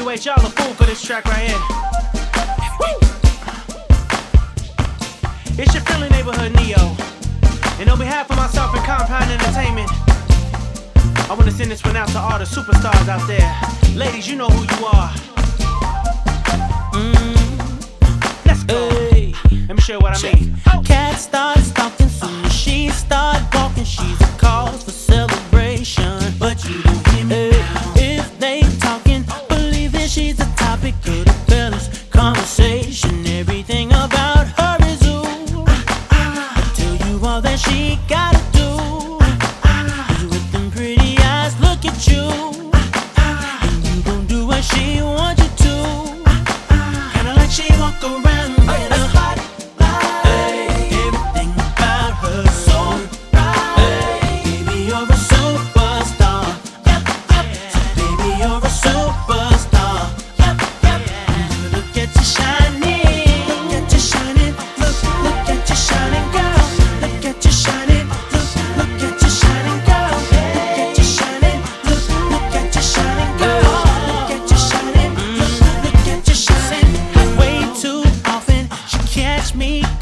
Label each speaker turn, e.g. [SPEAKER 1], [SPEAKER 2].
[SPEAKER 1] Heavyweight, y'all a fool for this track right here. It's your Philly neighborhood Neo. And on behalf of myself and Compound Entertainment, I wanna send this one out to all the superstars out there. Ladies, you know who you are. Let's go. Hey. Let me show you what I mean.
[SPEAKER 2] Cat starts talking, soon as she start walking, she's a cause for celebration. But you don't hear me now. If they talking, believe that she's the topic of the fellas' conversation. Everything about her is ooh. I tell you all that she gotta do is with them pretty eyes look at you, and you gon' do what she wants you to. Kinda like she walk around in a spotlight. Everything about her so right. Baby, you're a superstar. So baby, you're a superstar. Look at you shining. Look at you shining. Look at you shining, girl. Look at you shining. Look at you shining, girl. Look at you shining. Look at you shining, girl. Look at you shining. Look at you shining. Way too often she catch me